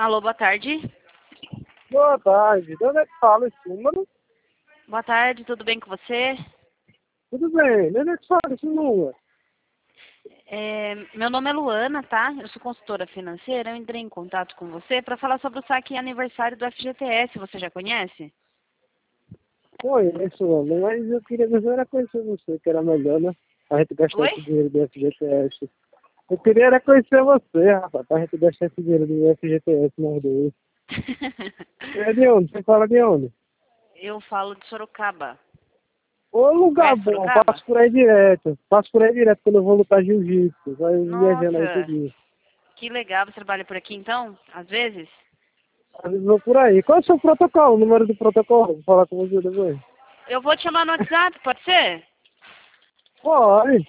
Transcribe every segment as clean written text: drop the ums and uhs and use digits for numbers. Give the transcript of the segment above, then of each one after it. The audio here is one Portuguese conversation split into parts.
Alô, boa tarde. Boa tarde. De onde é que fala esse número? Boa tarde, tudo bem com você? Tudo bem. De onde é que fala esse número? Meu nome é Luana, tá? Eu sou consultora financeira. Eu entrei em contato com você para falar sobre o saque aniversário do FGTS. Você já conhece? Conheço, mano, mas eu queria mesmo era conhecer você, que era melhor, né? A gente gastar Oi? esse dinheiro do FGTS. Eu queria era conhecer você, rapaz, pra gente gastar esse dinheiro do FGTS nós dois. É de onde? Você fala de onde? Eu falo de Sorocaba. Ô, lugar Conhece bom, Sorocaba? passo por aí direto. Passo por aí direto quando eu vou lutar jiu-jitsu. Vai viajando aí Nossa, tudinho. que legal. Você trabalha por aqui então? Às vezes? Às vezes eu vou por aí. Qual é o seu protocolo? O número do protocolo? Vou falar com você depois. Eu vou te chamar no WhatsApp, pode ser? Pode.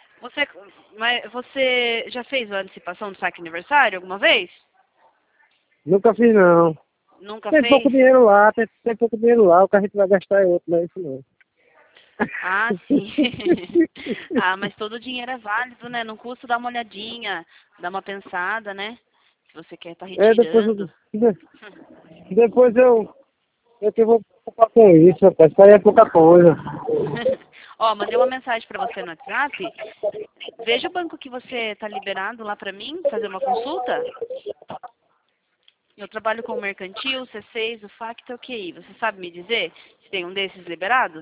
Você já fez a antecipação do saque aniversário alguma vez? Nunca fiz, não. Nunca Tem pouco fez? dinheiro lá, tem pouco dinheiro lá, o que a gente vai gastar é outro, não é isso não. Ah, sim. Ah, mas todo dinheiro é válido, né? Não custa dar uma olhadinha, dar uma pensada, né? Se você quer estar É, retirando. depois eu que vou preocupar com isso, rapaz, isso aí é pouca coisa. Ó, mandei uma mensagem pra você no WhatsApp. Veja o banco que você tá liberado lá pra mim, fazer uma consulta. Eu trabalho com o Mercantil, o C6, o Facto e o QI. Você sabe me dizer se tem um desses liberado?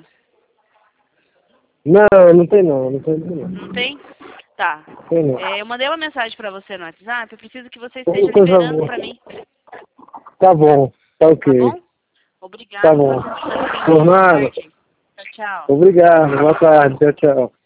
Não, não tem não, não tem não. Não tem? Tá. Tem não. Eu mandei uma mensagem pra você no WhatsApp. Eu preciso que você Uma esteja coisa liberando boa. pra mim. Tá bom, tá Tá ok. bom? Tá Obrigada. Boa bom. continuação. Por Boa nada. tarde. Tchau, tchau. Obrigado, boa tarde, tchau, tchau.